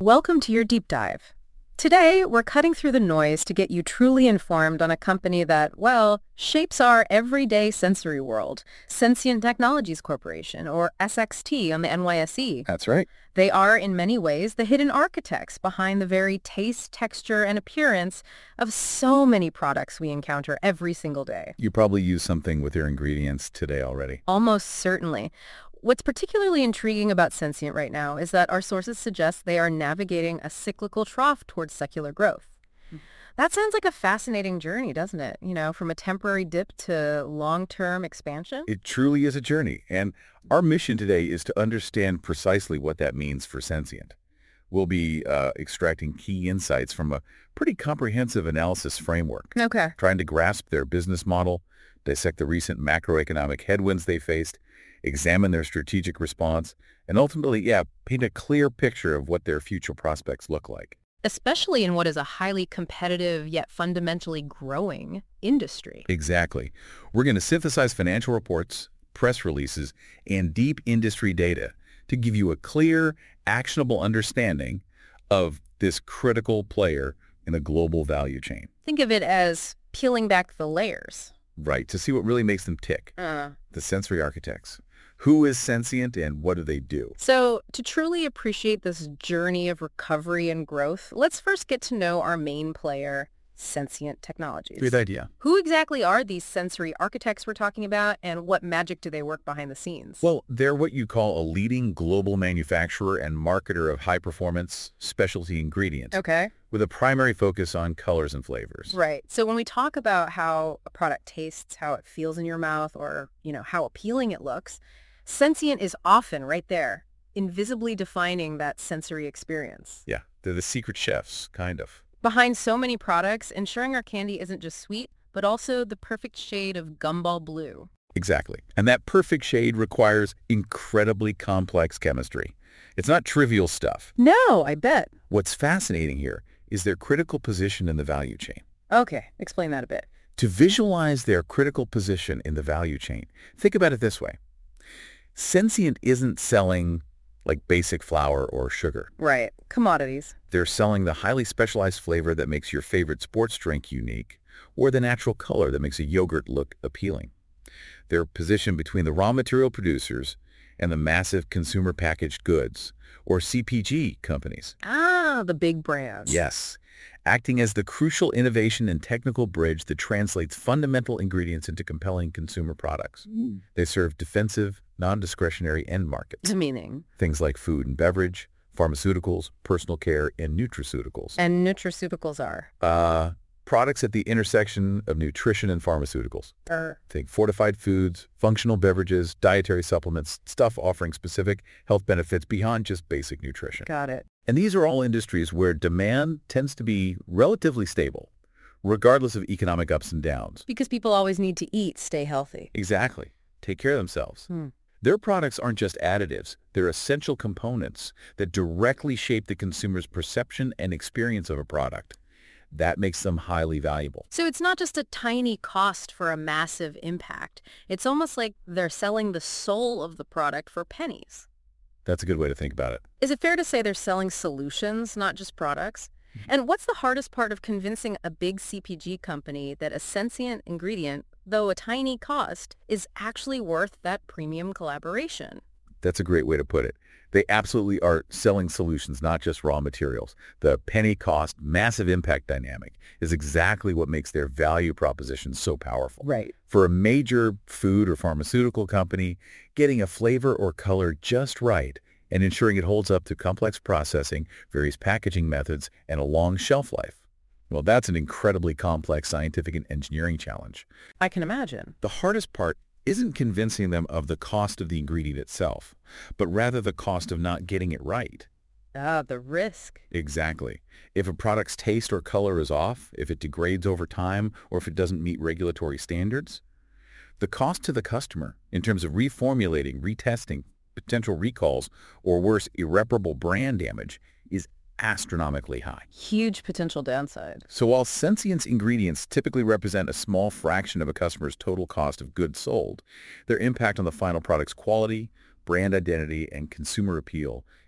Welcome to your deep dive. Today, we're cutting through the noise to get you truly informed on a company that, well, shapes our everyday sensory world, Sensient Technologies Corporation, or SXT on the NYSE. That's right. They are, in many ways, the hidden architects behind the very taste, texture, and appearance of so many products we encounter every single day. You probably use something with your ingredients today already. Almost certainly. What's particularly intriguing about Sensient right now is that our sources suggest they are navigating a cyclical trough towards secular growth. That sounds like a fascinating journey, doesn't it? From a temporary dip to long-term expansion? It truly is a journey, and our mission today is to understand precisely what that means for Sensient. We'll be extracting key insights from a pretty comprehensive analysis framework, Okay. trying to grasp their business model, dissect the recent macroeconomic headwinds they faced, examine their strategic response, and ultimately, paint a clear picture of what their future prospects look like. Especially in what is a highly competitive yet fundamentally growing industry. Exactly. We're going to synthesize financial reports, press releases, and deep industry data to give you a clear, actionable understanding of this critical player in a global value chain. Think of it as peeling back the layers. Right, to see what really makes them tick. Uh, The sensory architects. Who is Sensient and what do they do? So to truly appreciate this journey of recovery and growth, let's first get to know our main player, Sensient Technologies. Good idea. Who exactly are these sensory architects we're talking about, and what magic do they work behind the scenes? Well, they're what you call a leading global manufacturer and marketer of high-performance specialty ingredients, Okay. with a primary focus on colors and flavors. Right. So when we talk about how a product tastes, how it feels in your mouth, or, how appealing it looks, Sensient is often right there, invisibly defining that sensory experience. Yeah, they're the secret chefs, kind of. Behind so many products, ensuring our candy isn't just sweet, but also the perfect shade of gumball blue. Exactly. And that perfect shade requires incredibly complex chemistry. It's not trivial stuff. No, I bet. What's fascinating here is their critical position in the value chain. Okay, explain that a bit. To visualize their critical position in the value chain, think about it this way. Sensient isn't selling like basic flour or sugar. Right. Commodities. They're selling the highly specialized flavor that makes your favorite sports drink unique, or the natural color that makes a yogurt look appealing. They're positioned between the raw material producers and the massive consumer packaged goods, or CPG companies. Ah, the big brands. Yes, acting as the crucial innovation and technical bridge that translates fundamental ingredients into compelling consumer products. They serve defensive, non-discretionary end markets. Meaning. Things like food and beverage, pharmaceuticals, personal care, and nutraceuticals. And nutraceuticals are? Products at the intersection of nutrition and pharmaceuticals. Er, Think fortified foods, functional beverages, dietary supplements, stuff offering specific health benefits beyond just basic nutrition. got it. And these are all industries where demand tends to be relatively stable, regardless of economic ups and downs. Because people always need to eat, stay healthy. Exactly. Take care of themselves. Hmm. Their products aren't just additives. They're essential components that directly shape the consumer's perception and experience of a product. That makes them highly valuable. So it's not just a tiny cost for a massive impact. It's almost like they're selling the soul of the product for pennies. That's a good way to think about it. Is it fair to say they're selling solutions, not just products? And what's the hardest part of convincing a big CPG company that a sensient ingredient, though a tiny cost, is actually worth that premium collaboration? That's a great way to put it. They absolutely are selling solutions, not just raw materials. The penny cost, massive impact dynamic is exactly what makes their value proposition so powerful. Right. For a major food or pharmaceutical company, getting a flavor or color just right and ensuring it holds up to complex processing, various packaging methods, and a long shelf life. Well, that's an incredibly complex scientific and engineering challenge. I can imagine. The hardest part isn't convincing them of the cost of the ingredient itself, but rather the cost of not getting it right. Ah, the risk. Exactly. If a product's taste or color is off, if it degrades over time, or if it doesn't meet regulatory standards, the cost to the customer in terms of reformulating, retesting, potential recalls, or worse, irreparable brand damage is astronomically high. Huge potential downside. So while Sensient's ingredients typically represent a small fraction of a customer's total cost of goods sold, their impact on the final product's quality, brand identity, and consumer appeal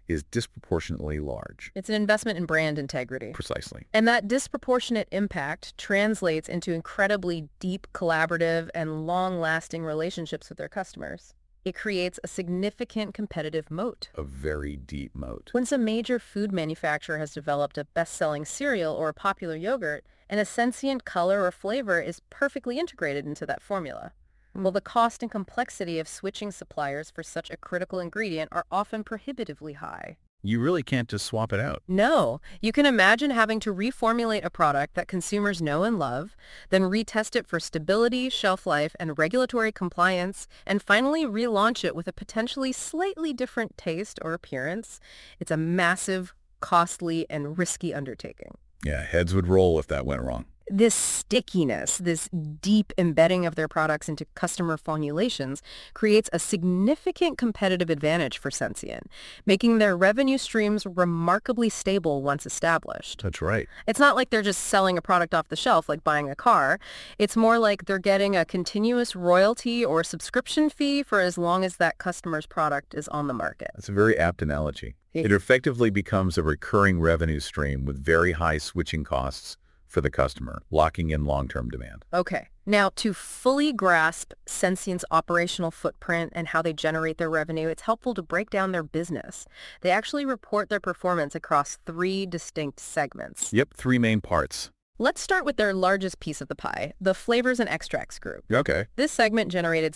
is disproportionately large. It's an investment in brand integrity. Precisely. And that disproportionate impact translates into incredibly deep collaborative and long-lasting relationships with their customers. It creates a significant competitive moat. A very deep moat. When some major food manufacturer has developed a best-selling cereal or a popular yogurt, and a sentient color or flavor is perfectly integrated into that formula, well, the cost and complexity of switching suppliers for such a critical ingredient are often prohibitively high. You really can't just swap it out. No, you can imagine having to reformulate a product that consumers know and love, then retest it for stability, shelf life, and regulatory compliance, and finally relaunch it with a potentially slightly different taste or appearance. It's a massive, costly, and risky undertaking. Yeah, heads would roll if that went wrong. This stickiness, this deep embedding of their products into customer formulations creates a significant competitive advantage for Sensient, making their revenue streams remarkably stable once established. That's right. It's not like they're just selling a product off the shelf like buying a car. It's more like they're getting a continuous royalty or subscription fee for as long as that customer's product is on the market. That's a very apt analogy. It effectively becomes a recurring revenue stream with very high switching costs for the customer, locking in long-term demand. Okay. Now, to fully grasp Sensient's operational footprint and how they generate their revenue, it's helpful to break down their business. They actually report their performance across 3 distinct segments. Yep, 3 main parts. Let's start with their largest piece of the pie, the Flavors and Extracts Group. Okay. This segment generated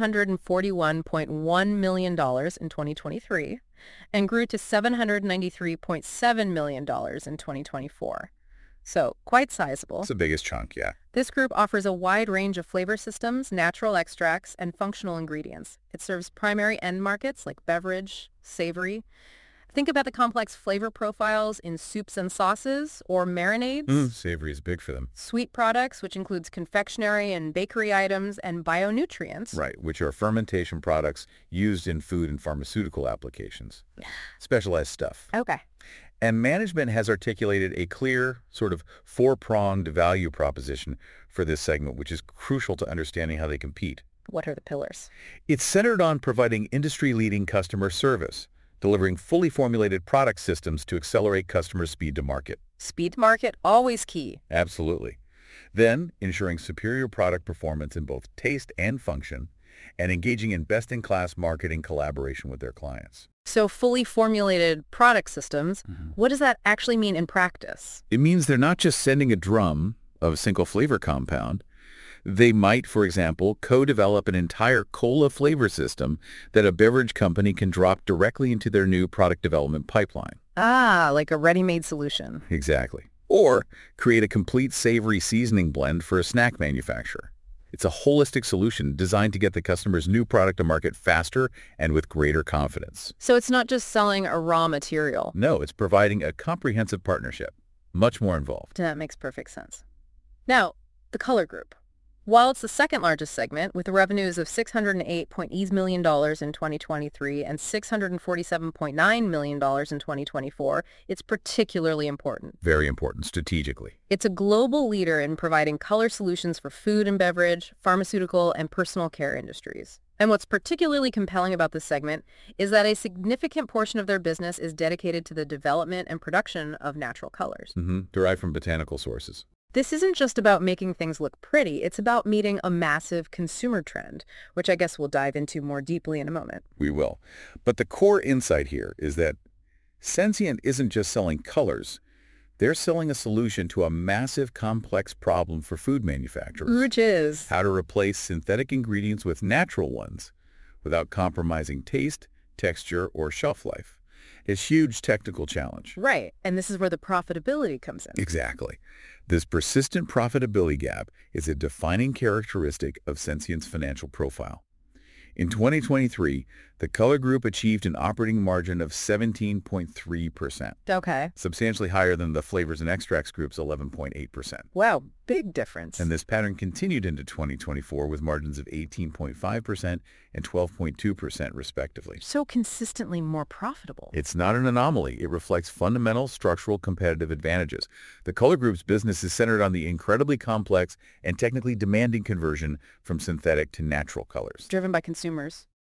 $741.1 million in 2023 and grew to $793.7 million in 2024. So, quite sizable. It's the biggest chunk, yeah. This group offers a wide range of flavor systems, natural extracts, and functional ingredients. It serves primary end markets like beverage, savory. Think about the complex flavor profiles in soups and sauces or marinades. Savory is big for them. Sweet products, which includes confectionery and bakery items, and bionutrients. Right, which are fermentation products used in food and pharmaceutical applications. Specialized stuff. Okay. And management has articulated a clear, sort of 4-pronged value proposition for this segment, which is crucial to understanding how they compete. What are the pillars? It's centered on providing industry-leading customer service, delivering fully formulated product systems to accelerate customer speed to market. Speed to market, always key. Absolutely. Then, ensuring superior product performance in both taste and function, and engaging in best-in-class marketing collaboration with their clients. So fully formulated product systems, what does that actually mean in practice? It means they're not just sending a drum of a single flavor compound. They might, for example, co-develop an entire cola flavor system that a beverage company can drop directly into their new product development pipeline. Ah, like a ready-made solution. Exactly. Or create a complete savory seasoning blend for a snack manufacturer. It's a holistic solution designed to get the customer's new product to market faster and with greater confidence. So it's not just selling a raw material. No, it's providing a comprehensive partnership. Much more involved. That makes perfect sense. Now, the Color Group. While it's the second largest segment, with revenues of $608.8 million in 2023 and $647.9 million in 2024, it's particularly important. Very important strategically. It's a global leader in providing color solutions for food and beverage, pharmaceutical, and personal care industries. And what's particularly compelling about this segment is that a significant portion of their business is dedicated to the development and production of natural colors. Derived from botanical sources. This isn't just about making things look pretty, it's about meeting a massive consumer trend, which I guess we'll dive into more deeply in a moment. We will. But the core insight here is that Sensient isn't just selling colors. They're selling a solution to a massive, complex problem for food manufacturers. Which is? How to replace synthetic ingredients with natural ones without compromising taste, texture, or shelf life. It's a huge technical challenge. Right, and this is where the profitability comes in. Exactly. This persistent profitability gap is a defining characteristic of Sensient's financial profile. In 2023, the Color Group achieved an operating margin of 17.3%. Okay. Substantially higher than the Flavors and Extracts Group's 11.8%. Wow, big difference. And this pattern continued into 2024 with margins of 18.5% and 12.2% respectively. So consistently more profitable. It's not an anomaly. It reflects fundamental structural competitive advantages. The Color Group's business is centered on the incredibly complex and technically demanding conversion from synthetic to natural colors. Driven by consumers.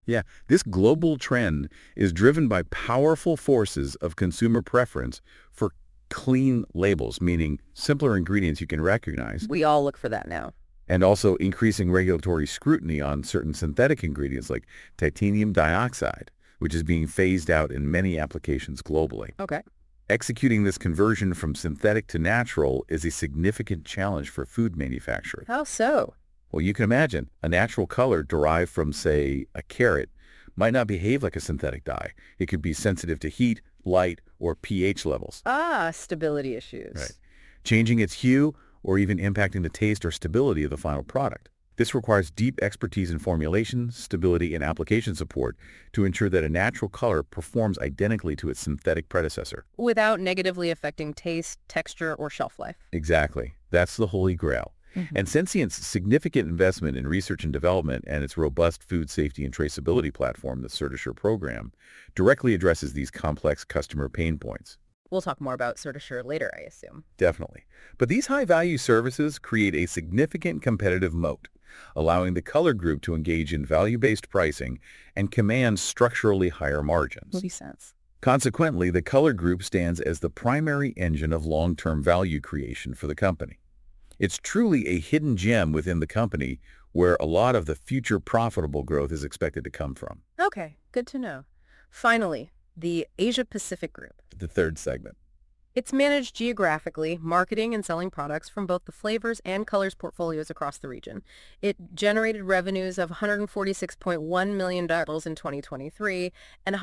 Yeah, this global trend is driven by powerful forces of consumer preference for clean labels, meaning simpler ingredients you can recognize, We all look for that now. and also increasing regulatory scrutiny on certain synthetic ingredients like titanium dioxide, which is being phased out in many applications globally. Okay. Executing this conversion from synthetic to natural is a significant challenge for food manufacturers. How so? Well, you can imagine a natural color derived from, say, a carrot might not behave like a synthetic dye. It could be sensitive to heat, light, or pH levels. Stability issues. Right. Changing its hue or even impacting the taste or stability of the final product. This requires deep expertise in formulation, stability, and application support to ensure that a natural color performs identically to its synthetic predecessor. Without negatively affecting taste, texture, or shelf life. Exactly. That's the holy grail. And Sensient's significant investment in research and development and its robust food safety and traceability platform, the CertaSure program, directly addresses these complex customer pain points. We'll talk more about CertaSure later, I assume. Definitely. But these high-value services create a significant competitive moat, allowing the color group to engage in value-based pricing and command structurally higher margins. Makes sense. Consequently, the color group stands as the primary engine of long-term value creation for the company. It's truly a hidden gem within the company where a lot of the future profitable growth is expected to come from. Okay, good to know. Finally, the Asia-Pacific Group. The third segment. It's managed geographically, marketing and selling products from both the flavors and colors portfolios across the region. It generated revenues of $146.1 million in 2023 and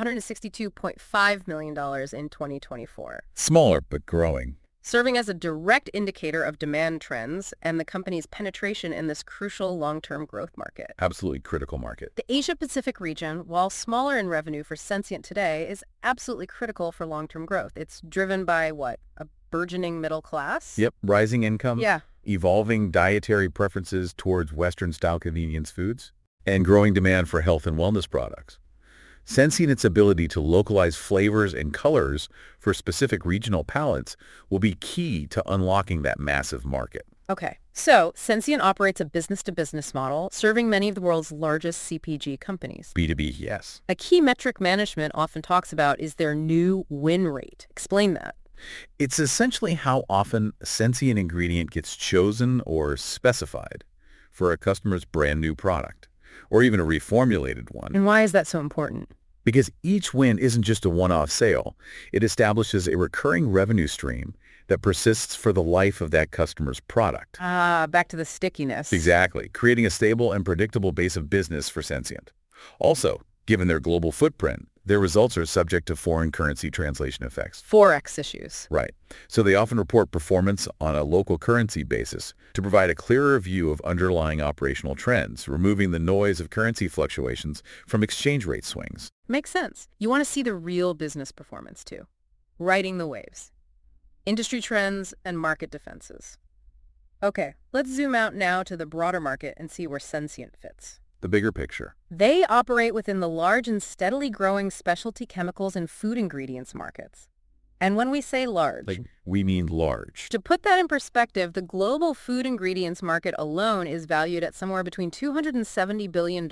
$162.5 million in 2024. Smaller but growing. Serving as a direct indicator of demand trends and the company's penetration in this crucial long-term growth market. Absolutely critical market. The Asia-Pacific region, while smaller in revenue for Sensient today, is absolutely critical for long-term growth. It's driven by what? A burgeoning middle class? Yep, rising income, Yeah. evolving dietary preferences towards Western-style convenience foods, and growing demand for health and wellness products. Sensient's ability to localize flavors and colors for specific regional palates will be key to unlocking that massive market. Okay, so Sensient operates a business-to-business model, serving many of the world's largest CPG companies. B2B, yes. A key metric management often talks about is their new win rate. Explain that. It's essentially how often a Sensient ingredient gets chosen or specified for a customer's brand new product, or even a reformulated one. And why is that so important? Because each win isn't just a one-off sale. It establishes a recurring revenue stream that persists for the life of that customer's product. Back to the stickiness. Exactly, creating a stable and predictable base of business for Sensient. Also, given their global footprint, their results are subject to foreign currency translation effects. Forex issues. Right. So they often report performance on a local currency basis to provide a clearer view of underlying operational trends, removing the noise of currency fluctuations from exchange rate swings. Makes sense. You want to see the real business performance too. Riding the waves. Industry trends and market defenses. Okay, let's zoom out now to the broader market and see where Sensient fits. The bigger picture. They operate within the large and steadily growing specialty chemicals and food ingredients markets. And when we say large, We mean large. to put that in perspective, the global food ingredients market alone is valued at somewhere between $270 billion and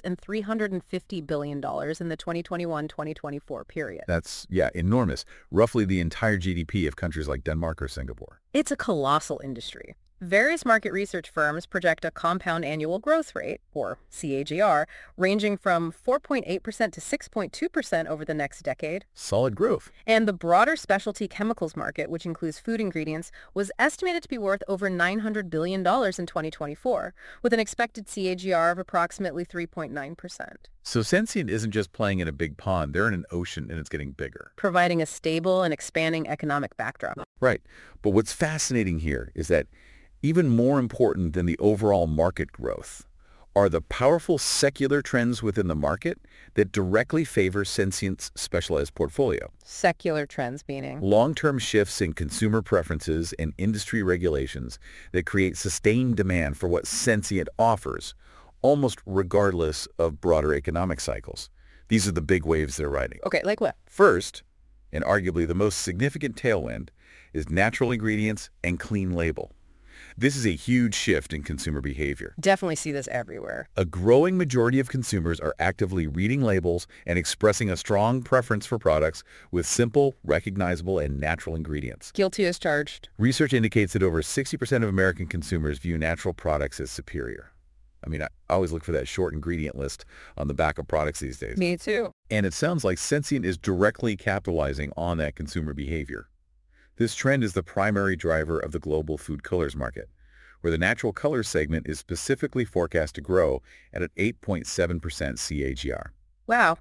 $350 billion in the 2021-2024 period. That's, enormous. Roughly the entire GDP of countries like Denmark or Singapore. It's a colossal industry. Various market research firms project a compound annual growth rate, or CAGR, ranging from 4.8% to 6.2% over the next decade. Solid growth. And the broader specialty chemicals market, which includes food ingredients, was estimated to be worth over $900 billion in 2024, with an expected CAGR of approximately 3.9%. So Sensient isn't just playing in a big pond. They're in an ocean and it's getting bigger. Providing a stable and expanding economic backdrop. Right. But what's fascinating here is that even more important than the overall market growth are the powerful secular trends within the market that directly favor Sensient's specialized portfolio. Secular trends meaning? Long-term shifts in consumer preferences and industry regulations that create sustained demand for what Sensient offers, almost regardless of broader economic cycles. These are the big waves they're riding. Okay, like what? First, and arguably the most significant tailwind, is natural ingredients and clean label. This is a huge shift in consumer behavior. Definitely see this everywhere. A growing majority of consumers are actively reading labels and expressing a strong preference for products with simple, recognizable, and natural ingredients. Guilty as charged. Research indicates that over 60% of American consumers view natural products as superior. I mean, I always look for that short ingredient list on the back of products these days. Me too. And it sounds like Sensient is directly capitalizing on that consumer behavior. This trend is the primary driver of the global food colors market, where the natural colors segment is specifically forecast to grow at an 8.7% CAGR. Wow,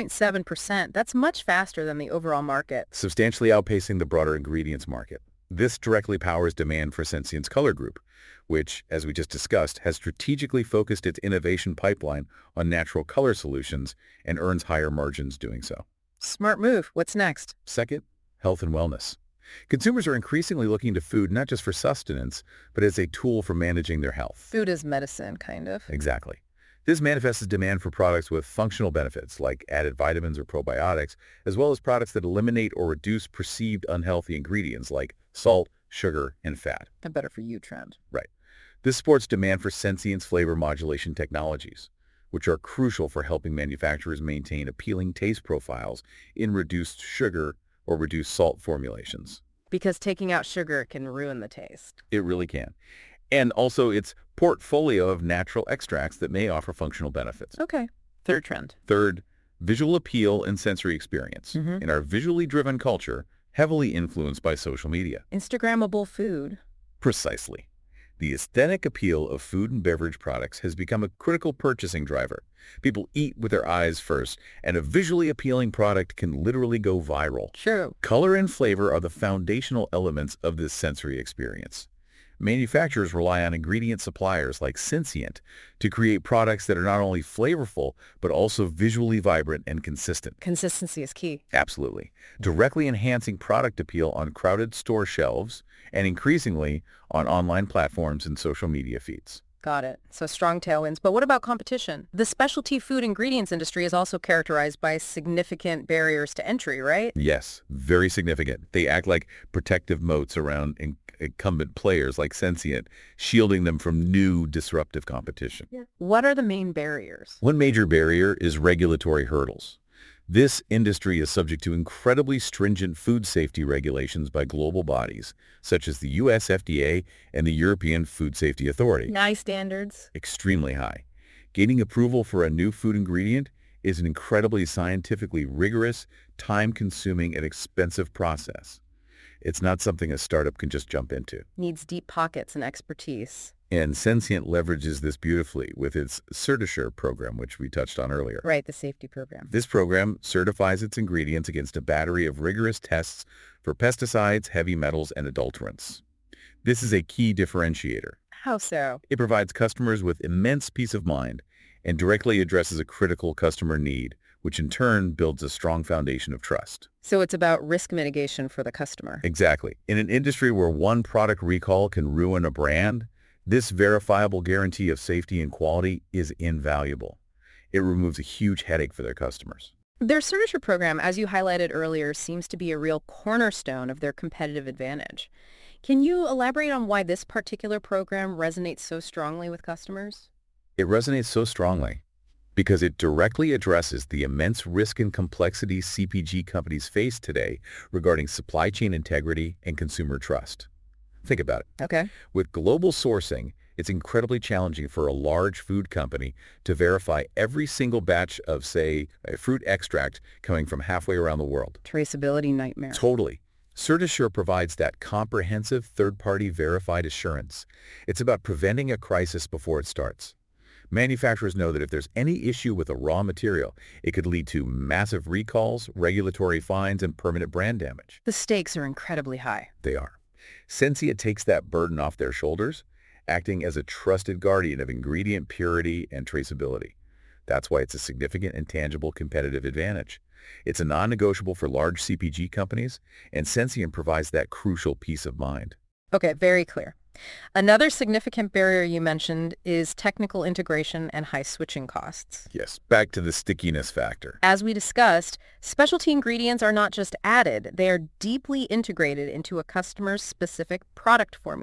8.7%. That's much faster than the overall market. Substantially outpacing the broader ingredients market. This directly powers demand for Sensient's Color Group, which, as we just discussed, has strategically focused its innovation pipeline on natural color solutions and earns higher margins doing so. Smart move. What's next? Second, health and wellness. Consumers are increasingly looking to food not just for sustenance, but as a tool for managing their health. Food is medicine, kind of. Exactly. This manifests as demand for products with functional benefits like added vitamins or probiotics, as well as products that eliminate or reduce perceived unhealthy ingredients like salt, sugar, and fat. A better for you trend. Right. This supports demand for Sensient's flavor modulation technologies, which are crucial for helping manufacturers maintain appealing taste profiles in reduced sugar or reduced salt formulations. Because taking out sugar can ruin the taste. It really can. And also its portfolio of natural extracts that may offer functional benefits. Okay. Third trend. Third, visual appeal and sensory experience. In our visually driven culture, heavily influenced by social media. Instagrammable food. Precisely. The aesthetic appeal of food and beverage products has become a critical purchasing driver. People eat with their eyes first, and a visually appealing product can literally go viral. True. Color and flavor are the foundational elements of this sensory experience. Manufacturers rely on ingredient suppliers like Sensient to create products that are not only flavorful, but also visually vibrant and consistent. Consistency is key. Absolutely. Directly enhancing product appeal on crowded store shelves and increasingly on online platforms and social media feeds. Got it. So strong tailwinds. But what about competition? The specialty food ingredients industry is also characterized by significant barriers to entry, right? Yes, very significant. They act like protective moats around incumbent players like Sensient, shielding them from new disruptive competition. Yeah. What are the main barriers? One major barrier is regulatory hurdles. This industry is subject to incredibly stringent food safety regulations by global bodies, such as the US FDA and the European Food Safety Authority. High standards. Extremely high. Gaining approval for a new food ingredient is an incredibly scientifically rigorous, time-consuming, and expensive process. It's not something a startup can just jump into. Needs deep pockets and expertise. And Sensient leverages this beautifully with its CertiSure program, which we touched on earlier. Right, the safety program. This program certifies its ingredients against a battery of rigorous tests for pesticides, heavy metals, and adulterants. This is a key differentiator. How so? It provides customers with immense peace of mind and directly addresses a critical customer need, which in turn builds a strong foundation of trust. So it's about risk mitigation for the customer. Exactly. In an industry where one product recall can ruin a brand, this verifiable guarantee of safety and quality is invaluable. It removes a huge headache for their customers. Their CertiSure program, as you highlighted earlier, seems to be a real cornerstone of their competitive advantage. Can you elaborate on why this particular program resonates so strongly with customers? It resonates so strongly because it directly addresses the immense risk and complexity CPG companies face today regarding supply chain integrity and consumer trust. Think about it. Okay. With global sourcing, it's incredibly challenging for a large food company to verify every single batch of, say, a fruit extract coming from halfway around the world. Traceability nightmare. Totally. CertiSure provides that comprehensive third-party verified assurance. It's about preventing a crisis before it starts. Manufacturers know that if there's any issue with a raw material, it could lead to massive recalls, regulatory fines, and permanent brand damage. The stakes are incredibly high. They are. Sensient takes that burden off their shoulders, acting as a trusted guardian of ingredient purity and traceability. That's why it's a significant and tangible competitive advantage. It's a non-negotiable for large CPG companies, and Sensient provides that crucial peace of mind. Okay, very clear. Another significant barrier you mentioned is technical integration and high switching costs. Yes, back to the stickiness factor. As we discussed, specialty ingredients are not just added, they are deeply integrated into a customer's specific product formula.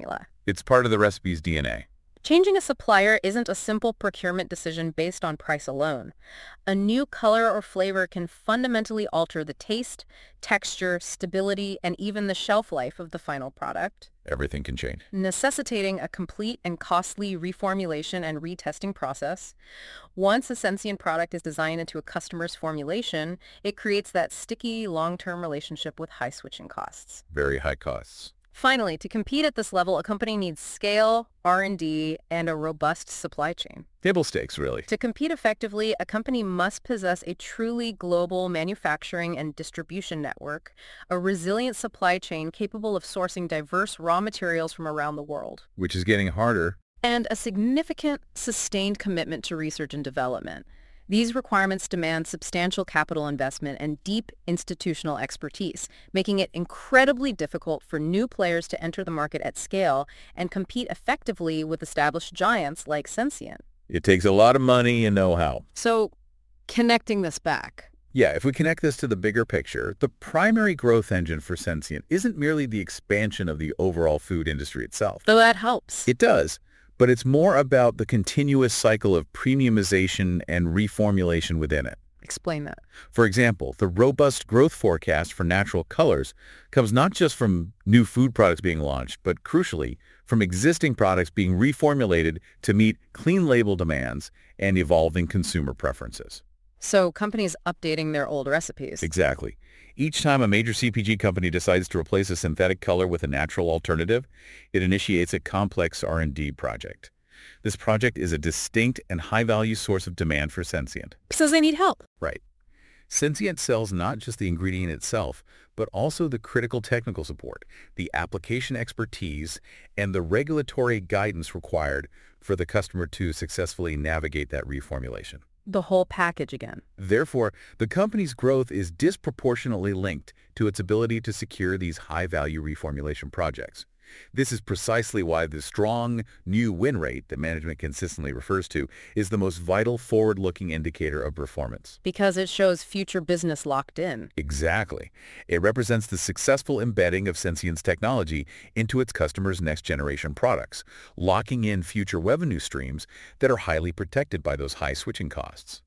It's part of the recipe's DNA. Changing a supplier isn't a simple procurement decision based on price alone. A new color or flavor can fundamentally alter the taste, texture, stability, and even the shelf life of the final product, Everything can change. necessitating a complete and costly reformulation and retesting process. Once a Sensient product is designed into a customer's formulation, it creates that sticky, long-term relationship with high switching costs. Very high costs. Finally, to compete at this level, a company needs scale, R&D, and a robust supply chain. Table stakes, really. To compete effectively, a company must possess a truly global manufacturing and distribution network, a resilient supply chain capable of sourcing diverse raw materials from around the world, Which is getting harder. and a significant, sustained commitment to research and development. These requirements demand substantial capital investment and deep institutional expertise, making it incredibly difficult for new players to enter the market at scale and compete effectively with established giants like Sensient. It takes a lot of money and know-how. So, connecting this back. Yeah, if we connect this to the bigger picture, the primary growth engine for Sensient isn't merely the expansion of the overall food industry itself. Though that helps. It does, but it's more about the continuous cycle of premiumization and reformulation within it. Explain that. For example, the robust growth forecast for natural colors comes not just from new food products being launched, but crucially, from existing products being reformulated to meet clean label demands and evolving consumer preferences. So companies updating their old recipes. Exactly. Each time a major CPG company decides to replace a synthetic color with a natural alternative, it initiates a complex R&D project. This project is a distinct and high-value source of demand for Sensient. Because they need help. Right. Sensient sells not just the ingredient itself, but also the critical technical support, the application expertise, and the regulatory guidance required for the customer to successfully navigate that reformulation. The whole package again. Therefore, the company's growth is disproportionately linked to its ability to secure these high-value reformulation projects. This is precisely why the strong new win rate that management consistently refers to is the most vital forward-looking indicator of performance. Because it shows future business locked in. Exactly. It represents the successful embedding of Sensient's technology into its customers' next-generation products, locking in future revenue streams that are highly protected by those high switching costs.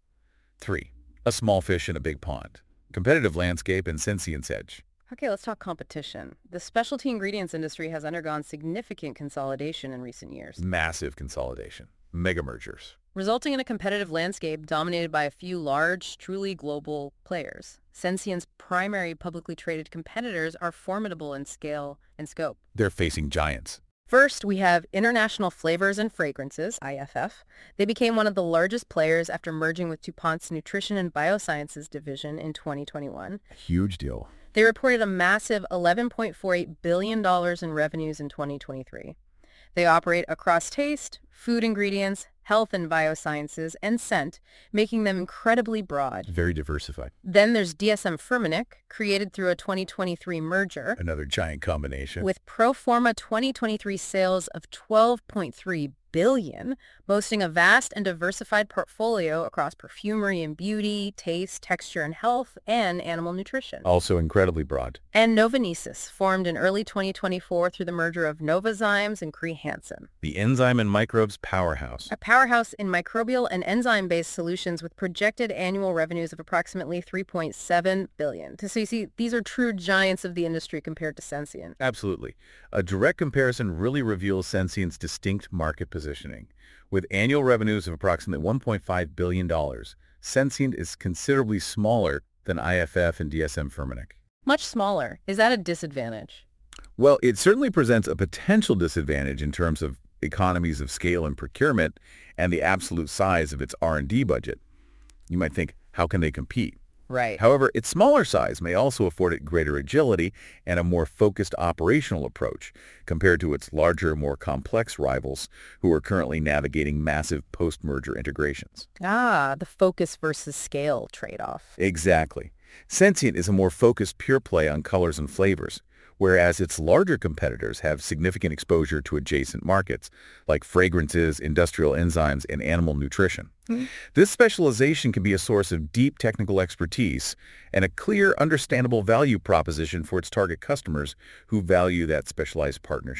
3. A small fish in a big pond. Competitive landscape and Sensient's edge. Okay, let's talk competition. The specialty ingredients industry has undergone significant consolidation in recent years, Massive consolidation. Mega mergers. resulting in a competitive landscape dominated by a few large, truly global players. Sensient's primary publicly traded competitors are formidable in scale and scope. They're facing giants. First, we have International Flavors and Fragrances, IFF. They became one of the largest players after merging with DuPont's Nutrition and Biosciences division in 2021. Huge deal. They reported a massive $11.48 billion in revenues in 2023. They operate across taste, food ingredients, health and biosciences, and scent, making them incredibly broad. Very diversified. Then there's DSM-Firmenich, created through a 2023 merger, Another giant combination. with pro forma 2023 sales of $12.3 billion, boasting a vast and diversified portfolio across perfumery and beauty, taste, texture and health, and animal nutrition. Also incredibly broad. And Novonesis, formed in early 2024 through the merger of Novozymes and Cree Hansen, The enzyme and microbes powerhouse. a powerhouse in microbial and enzyme-based solutions with projected annual revenues of approximately $3.7 billion. So you see, these are true giants of the industry compared to Sensient. Absolutely. A direct comparison really reveals Sensient's distinct market positioning. With annual revenues of approximately $1.5 billion, Sensient is considerably smaller than IFF and DSM-Firmenich. Much smaller. Is that a disadvantage? Well, it certainly presents a potential disadvantage in terms of economies of scale and procurement and the absolute size of its R&D budget. You might think, how can they compete? Right. However, its smaller size may also afford it greater agility and a more focused operational approach compared to its larger, more complex rivals who are currently navigating massive post-merger integrations. Ah, the focus versus scale trade-off. Exactly. Sensient is a more focused pure play on colors and flavors, whereas its larger competitors have significant exposure to adjacent markets like fragrances, industrial enzymes, and animal nutrition. This specialization can be a source of deep technical expertise and a clear, understandable value proposition for its target customers who value that specialized partnership.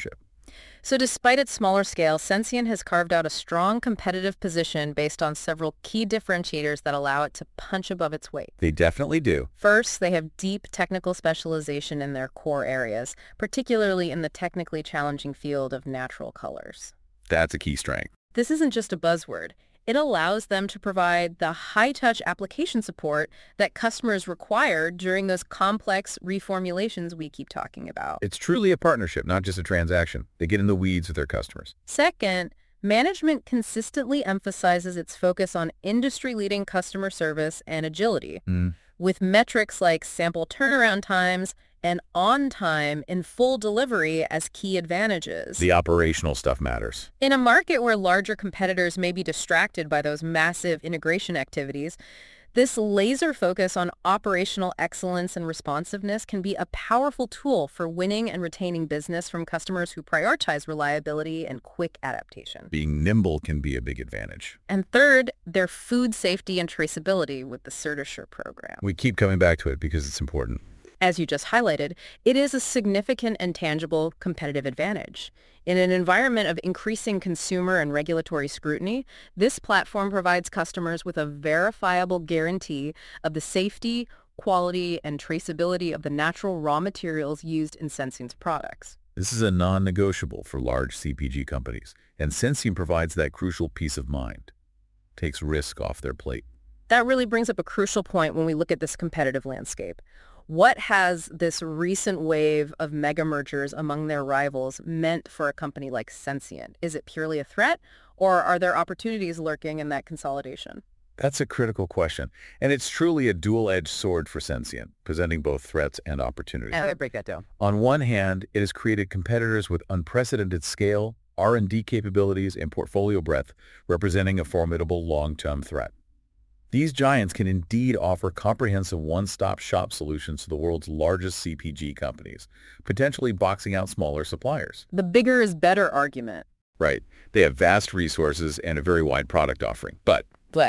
So despite its smaller scale, Sensient has carved out a strong competitive position based on several key differentiators that allow it to punch above its weight. They definitely do. First, they have deep technical specialization in their core areas, particularly in the technically challenging field of natural colors. That's a key strength. This isn't just a buzzword. It allows them to provide the high-touch application support that customers require during those complex reformulations we keep talking about. It's truly a partnership, not just a transaction. They get in the weeds with their customers. Second, management consistently emphasizes its focus on industry-leading customer service and agility, with metrics like sample turnaround times and on-time in full delivery as key advantages. The operational stuff matters. In a market where larger competitors may be distracted by those massive integration activities, this laser focus on operational excellence and responsiveness can be a powerful tool for winning and retaining business from customers who prioritize reliability and quick adaptation. Being nimble can be a big advantage. And third, their food safety and traceability with the CertiSure program. We keep coming back to it because it's important. As you just highlighted, it is a significant and tangible competitive advantage. In an environment of increasing consumer and regulatory scrutiny, this platform provides customers with a verifiable guarantee of the safety, quality, and traceability of the natural raw materials used in Sensient's products. This is a non-negotiable for large CPG companies, and Sensient provides that crucial peace of mind. Takes risk off their plate. That really brings up a crucial point when we look at this competitive landscape. What has this recent wave of mega mergers among their rivals meant for a company like Sensient? Is it purely a threat, or are there opportunities lurking in that consolidation? That's a critical question, and it's truly a dual-edged sword for Sensient, presenting both threats and opportunities. How do I break that down? On one hand, it has created competitors with unprecedented scale, R&D capabilities, and portfolio breadth, representing a formidable long-term threat. These giants can indeed offer comprehensive one-stop shop solutions to the world's largest CPG companies, potentially boxing out smaller suppliers. The bigger is better argument. Right. They have vast resources and a very wide product offering. But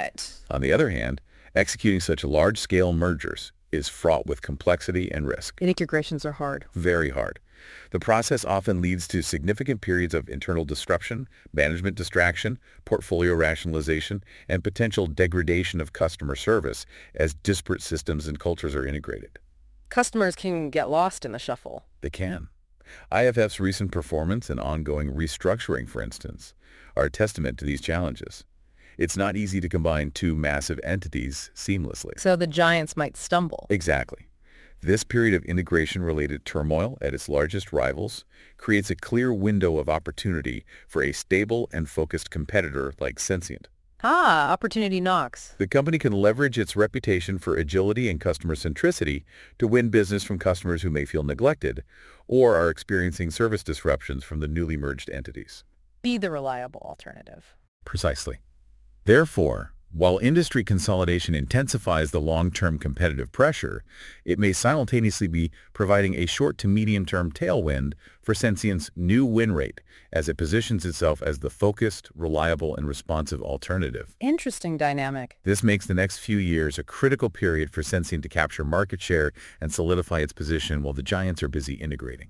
on the other hand, executing such large-scale mergers is fraught with complexity and risk. Integrations are hard. Very hard. The process often leads to significant periods of internal disruption, management distraction, portfolio rationalization, and potential degradation of customer service as disparate systems and cultures are integrated. Customers can get lost in the shuffle. They can. IFF's recent performance and ongoing restructuring, for instance, are a testament to these challenges. It's not easy to combine two massive entities seamlessly. So the giants might stumble. Exactly. This period of integration-related turmoil at its largest rivals creates a clear window of opportunity for a stable and focused competitor like Sensient. Opportunity knocks. The company can leverage its reputation for agility and customer centricity to win business from customers who may feel neglected or are experiencing service disruptions from the newly merged entities. Be the reliable alternative. Precisely. Therefore, while industry consolidation intensifies the long-term competitive pressure, it may simultaneously be providing a short to medium-term tailwind for Sensient's new win rate as it positions itself as the focused, reliable, and responsive alternative. Interesting dynamic. This makes the next few years a critical period for Sensient to capture market share and solidify its position while the giants are busy integrating.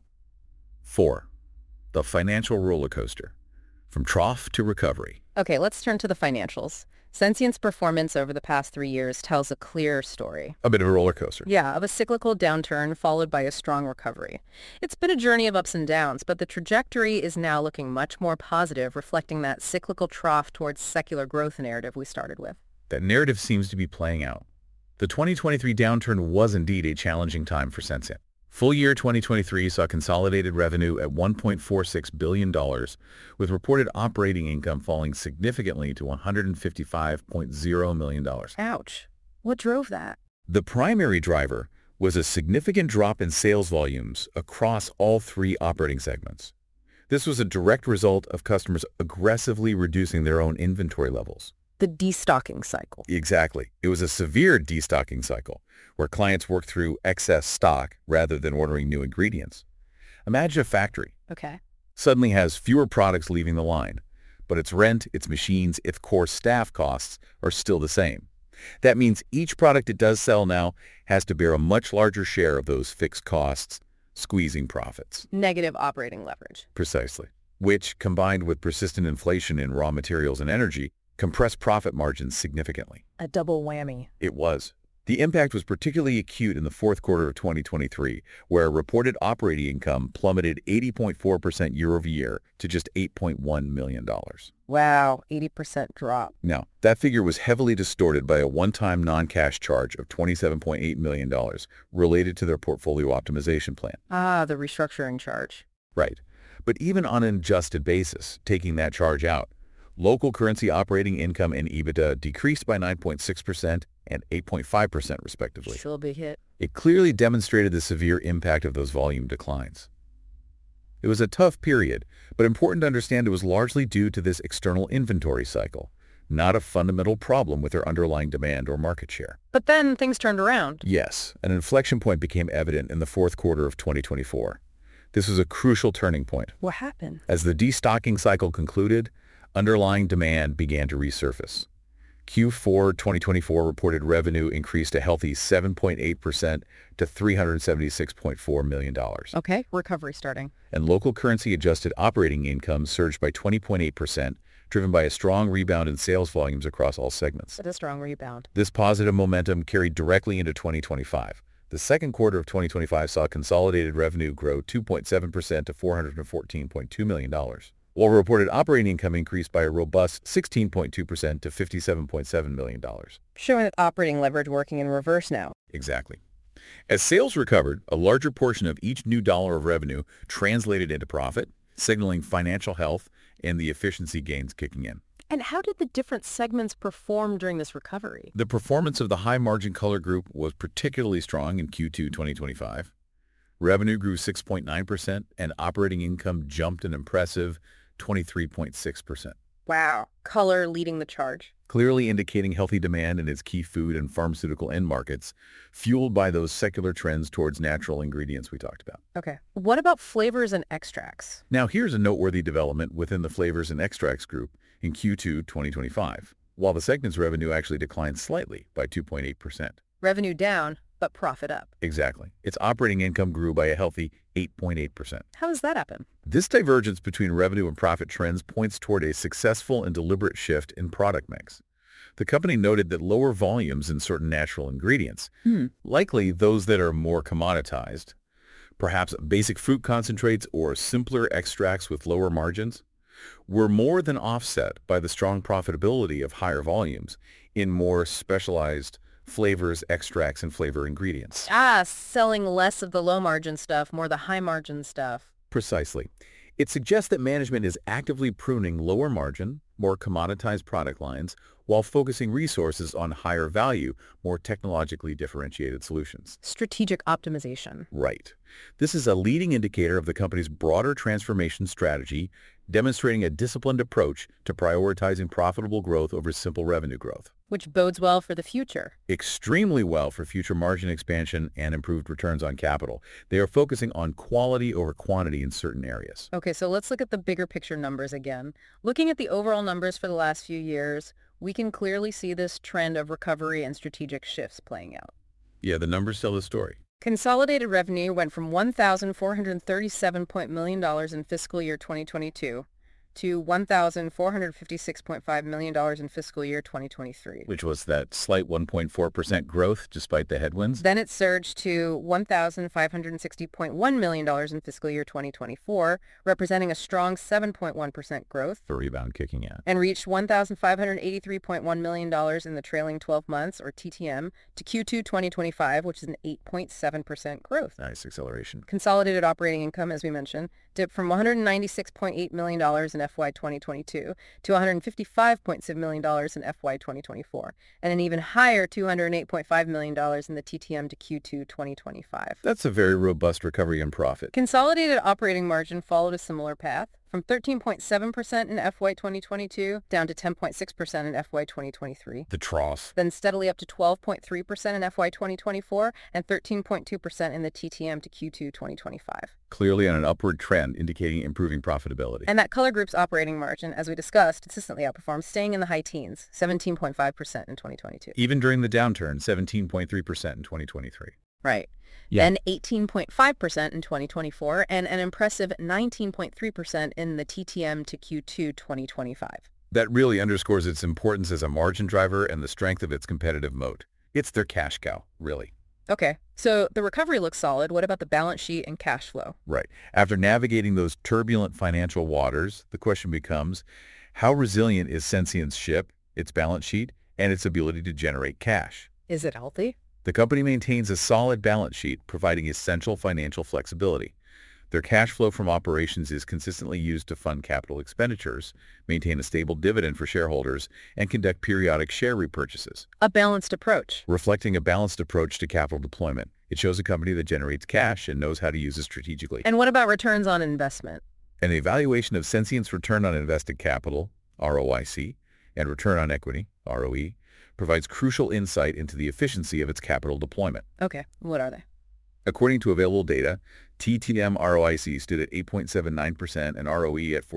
4. The financial roller coaster. From trough to recovery. Okay, let's turn to the financials. Sensient's performance over the past 3 years tells a clear story. A bit of a roller coaster. Yeah, of a cyclical downturn followed by a strong recovery. It's been a journey of ups and downs, but the trajectory is now looking much more positive, reflecting that cyclical trough towards secular growth narrative we started with. That narrative seems to be playing out. The 2023 downturn was indeed a challenging time for Sensient. Full year 2023 saw consolidated revenue at $1.46 billion, with reported operating income falling significantly to $155.0 million. Ouch. What drove that? The primary driver was a significant drop in sales volumes across all three operating segments. This was a direct result of customers aggressively reducing their own inventory levels. The destocking cycle. Exactly. It was a severe destocking cycle, where clients worked through excess stock rather than ordering new ingredients. Imagine a factory. Okay. Suddenly has fewer products leaving the line, but its rent, its machines, its core staff costs are still the same. That means each product it does sell now has to bear a much larger share of those fixed costs, squeezing profits. Negative operating leverage. Precisely. which, combined with persistent inflation in raw materials and energy, compressed profit margins significantly. A double whammy. It was. The impact was particularly acute in the fourth quarter of 2023, where reported operating income plummeted 80.4% year-over-year to just $8.1 million. Wow, 80% drop. Now, that figure was heavily distorted by a one-time non-cash charge of $27.8 million related to their portfolio optimization plan. Ah, the restructuring charge. Right. But even on an adjusted basis, taking that charge out, local currency operating income and EBITDA decreased by 9.6% and 8.5% respectively. Still a big hit. It clearly demonstrated the severe impact of those volume declines. It was a tough period, but important to understand it was largely due to this external inventory cycle, not a fundamental problem with their underlying demand or market share. But then things turned around. Yes, an inflection point became evident in the fourth quarter of 2024. This was a crucial turning point. What happened? As the destocking cycle concluded, underlying demand began to resurface. Q4 2024 reported revenue increased a healthy 7.8% to $376.4 million. Okay, recovery starting. And local currency adjusted operating income surged by 20.8%, driven by a strong rebound in sales volumes across all segments. It's a strong rebound. This positive momentum carried directly into 2025. The second quarter of 2025 saw consolidated revenue grow 2.7% to $414.2 million. While reported operating income increased by a robust 16.2% to $57.7 million. Showing that operating leverage working in reverse now. Exactly. As sales recovered, a larger portion of each new dollar of revenue translated into profit, signaling financial health and the efficiency gains kicking in. And how did the different segments perform during this recovery? The performance of the high-margin color group was particularly strong in Q2 2025. Revenue grew 6.9% and operating income jumped an impressive 23.6%. Wow. Color leading the charge. Clearly indicating healthy demand in its key food and pharmaceutical end markets, fueled by those secular trends towards natural ingredients we talked about. Okay. What about flavors and extracts? Now, here's a noteworthy development within the flavors and extracts group in Q2 2025, while the segment's revenue actually declined slightly by 2.8%. Revenue down, but profit up. Exactly. Its operating income grew by a healthy 8.8%. How does that happen? This divergence between revenue and profit trends points toward a successful and deliberate shift in product mix. The company noted that lower volumes in certain natural ingredients, likely those that are more commoditized, perhaps basic fruit concentrates or simpler extracts with lower margins, were more than offset by the strong profitability of higher volumes in more specialized flavors, extracts, and flavor ingredients. Selling less of the low-margin stuff, more the high-margin stuff. Precisely. It suggests that management is actively pruning lower margin, more commoditized product lines while focusing resources on higher value, more technologically differentiated solutions. Strategic optimization. Right. This is a leading indicator of the company's broader transformation strategy, demonstrating a disciplined approach to prioritizing profitable growth over simple revenue growth. Which bodes well for the future. Extremely well for future margin expansion and improved returns on capital. They are focusing on quality over quantity in certain areas. Okay, so let's look at the bigger picture numbers again. Looking at the overall numbers for the last few years, we can clearly see this trend of recovery and strategic shifts playing out. Yeah, the numbers tell the story. Consolidated revenue went from $1,437 million in fiscal year 2022 to $1,456.5 million in fiscal year 2023. Which was that slight 1.4% growth despite the headwinds. Then it surged to $1,560.1 million in fiscal year 2024, representing a strong 7.1% growth. The rebound kicking in. And reached $1,583.1 million in the trailing 12 months, or TTM, to Q2 2025, which is an 8.7% growth. Nice acceleration. Consolidated operating income, as we mentioned, dipped from $196.8 million in FY 2022 to $155.6 million in FY 2024, and an even higher $208.5 million in the TTM to Q2 2025. That's a very robust recovery in profit. Consolidated operating margin followed a similar path, from 13.7% in FY 2022 down to 10.6% in FY 2023. The trough. Then steadily up to 12.3% in FY 2024 and 13.2% in the TTM to Q2 2025. Clearly on an upward trend indicating improving profitability. And that color group's operating margin, as we discussed, consistently outperformed, staying in the high teens, 17.5% in 2022. Even during the downturn, 17.3% in 2023. Right. Yeah. Then 18.5% in 2024 and an impressive 19.3% in the TTM to Q2 2025. That really underscores its importance as a margin driver and the strength of its competitive moat. It's their cash cow, really. Okay, so the recovery looks solid. What about the balance sheet and cash flow? Right. After navigating those turbulent financial waters, the question becomes, how resilient is Sensient's ship, its balance sheet, and its ability to generate cash? Is it healthy? The company maintains a solid balance sheet, providing essential financial flexibility. Their cash flow from operations is consistently used to fund capital expenditures, maintain a stable dividend for shareholders, and conduct periodic share repurchases. A balanced approach. Reflecting a balanced approach to capital deployment, it shows a company that generates cash and knows how to use it strategically. And what about returns on investment? An evaluation of Sensient's return on invested capital, ROIC, and return on equity, ROE, provides crucial insight into the efficiency of its capital deployment. Okay, what are they? According to available data, TTM ROIC stood at 8.79% and ROE at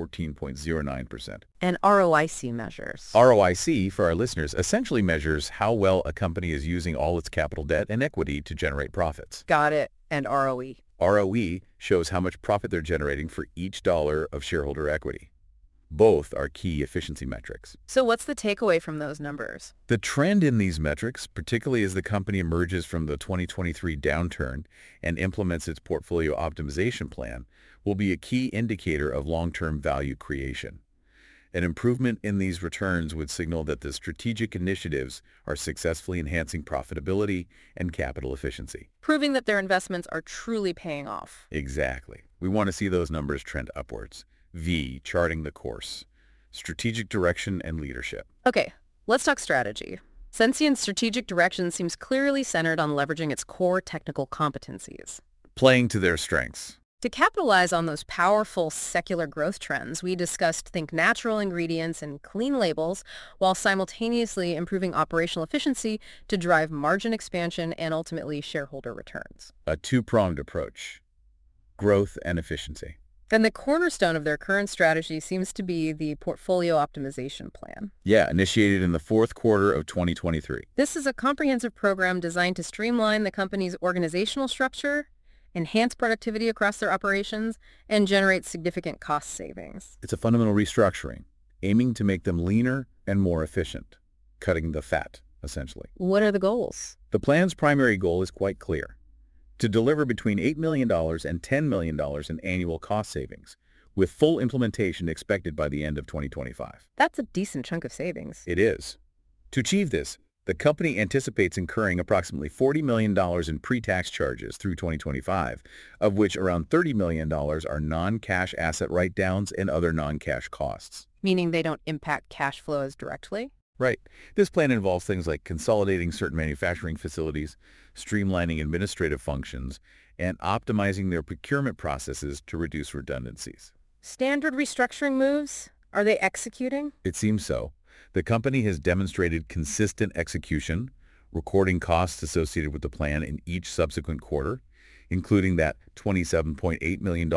14.09%. And ROIC measures. ROIC, for our listeners, essentially measures how well a company is using all its capital debt and equity to generate profits. Got it. And ROE. ROE shows how much profit they're generating for each dollar of shareholder equity. Both are key efficiency metrics. So what's the takeaway from those numbers? The trend in these metrics, particularly as the company emerges from the 2023 downturn and implements its portfolio optimization plan, will be a key indicator of long-term value creation. An improvement in these returns would signal that the strategic initiatives are successfully enhancing profitability and capital efficiency. Proving that their investments are truly paying off. Exactly. We want to see those numbers trend upwards. V, charting the course, strategic direction and leadership. Okay, let's talk strategy. Sensient's strategic direction seems clearly centered on leveraging its core technical competencies. Playing to their strengths. To capitalize on those powerful secular growth trends, we discussed think natural ingredients and clean labels while simultaneously improving operational efficiency to drive margin expansion and ultimately shareholder returns. A two-pronged approach, growth and efficiency. Then the cornerstone of their current strategy seems to be the portfolio optimization plan. Yeah, initiated in the fourth quarter of 2023. This is a comprehensive program designed to streamline the company's organizational structure, enhance productivity across their operations, and generate significant cost savings. It's a fundamental restructuring, aiming to make them leaner and more efficient, cutting the fat, essentially. What are the goals? The plan's primary goal is quite clear: to deliver between $8 million and $10 million in annual cost savings, with full implementation expected by the end of 2025. That's a decent chunk of savings. It is. To achieve this, the company anticipates incurring approximately $40 million in pre-tax charges through 2025, of which around $30 million are non-cash asset write-downs and other non-cash costs. Meaning they don't impact cash flows directly? Right. This plan involves things like consolidating certain manufacturing facilities, streamlining administrative functions, and optimizing their procurement processes to reduce redundancies. Standard restructuring moves? Are they executing? It seems so. The company has demonstrated consistent execution, recording costs associated with the plan in each subsequent quarter, including that $27.8 million in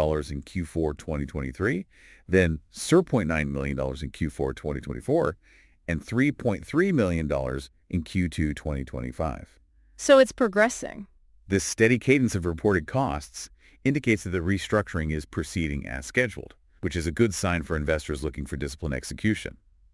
Q4 2023, then $0.9 million in Q4 2024, and $3.3 million in Q2 2025. So it's progressing. This steady cadence of reported costs indicates that the restructuring is proceeding as scheduled, which is a good sign for investors looking for disciplined execution.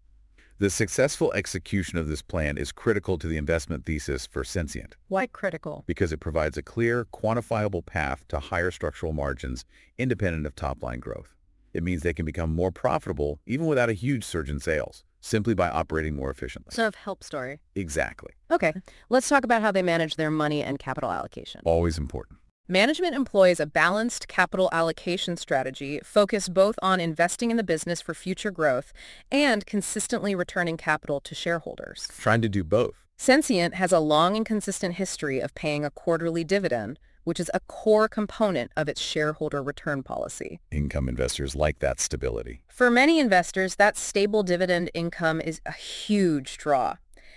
The successful execution of this plan is critical to the investment thesis for Sensient. Why critical? Because it provides a clear, quantifiable path to higher structural margins independent of top-line growth. It means they can become more profitable even without a huge surge in sales, simply by operating more efficiently. Sort of help story. Exactly. Okay, let's talk about how they manage their money and capital allocation. Always important. Management employs a balanced capital allocation strategy focused both on investing in the business for future growth and consistently returning capital to shareholders. Trying to do both. Sensient has a long and consistent history of paying a quarterly dividend, which is a core component of its shareholder return policy. Income investors like that stability. For many investors, that stable dividend income is a huge draw.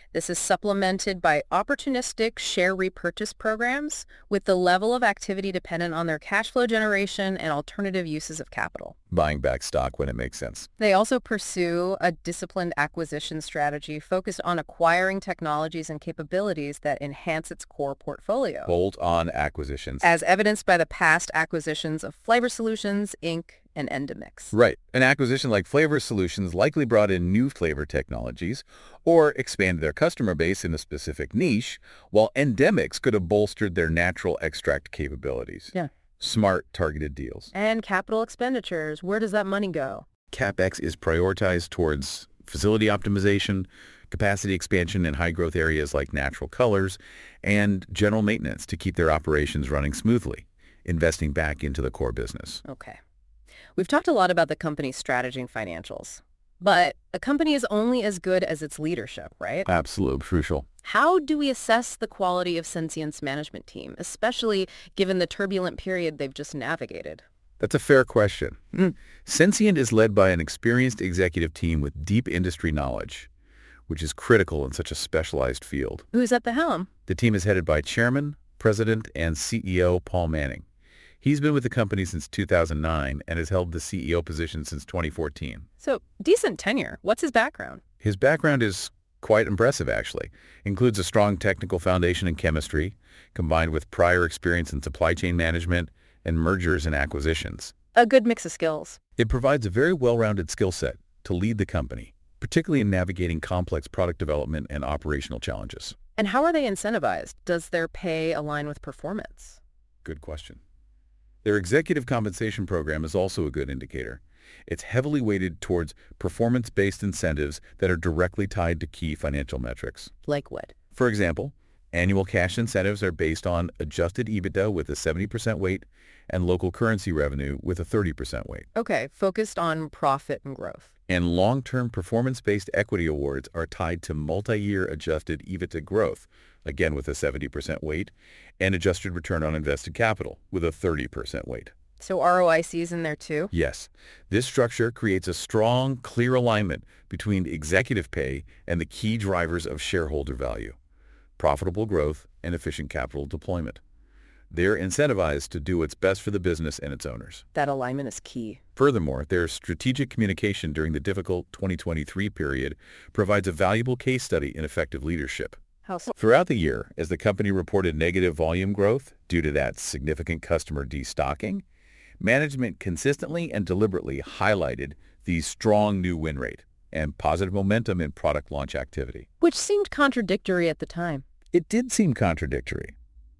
This is supplemented by opportunistic share repurchase programs with the level of activity dependent on their cash flow generation and alternative uses of capital. Buying back stock when it makes sense. They also pursue a disciplined acquisition strategy focused on acquiring technologies and capabilities that enhance its core portfolio, Bolt-on acquisitions. as evidenced by the past acquisitions of Flavor Solutions, Inc., and Endemix. Right. An acquisition like Flavor Solutions likely brought in new flavor technologies or expanded their customer base in a specific niche, while Endemix could have bolstered their natural extract capabilities. Yeah. Smart, targeted deals. And capital expenditures, where does that money go? CapEx is prioritized towards facility optimization, capacity expansion in high-growth areas like natural colors, and general maintenance to keep their operations running smoothly, investing back into the core business. Okay. We've talked a lot about the company's strategy and financials, but a company is only as good as its leadership, right? Absolutely crucial. How do we assess the quality of Sensient's management team, especially given the turbulent period they've just navigated? That's a fair question. Sensient is led by an experienced executive team with deep industry knowledge, which is critical in such a specialized field. Who's at the helm? The team is headed by Chairman, President, and CEO Paul Manning. He's been with the company since 2009 and has held the CEO position since 2014. So, decent tenure. What's his background? His background is quite impressive, actually. Includes a strong technical foundation in chemistry, combined with prior experience in supply chain management and mergers and acquisitions. A good mix of skills. It provides a very well-rounded skill set to lead the company, particularly in navigating complex product development and operational challenges. And how are they incentivized? Does their pay align with performance? Good question. Their executive compensation program is also a good indicator. It's heavily weighted towards performance-based incentives that are directly tied to key financial metrics. Like what? For example, annual cash incentives are based on adjusted EBITDA with a 70% weight and local currency revenue with a 30% weight. Okay, focused on profit and growth. And long-term performance-based equity awards are tied to multi-year adjusted EBITDA growth, again with a 70% weight, and adjusted return on invested capital with a 30% weight. So ROIC is in there too? Yes, this structure creates a strong, clear alignment between executive pay and the key drivers of shareholder value, profitable growth and efficient capital deployment. They're incentivized to do what's best for the business and its owners. That alignment is key. Furthermore, their strategic communication during the difficult 2023 period provides a valuable case study in effective leadership. How so? Throughout the year, as the company reported negative volume growth due to that significant customer destocking, management consistently and deliberately highlighted the strong new win rate and positive momentum in product launch activity. Which seemed contradictory at the time. It did seem contradictory,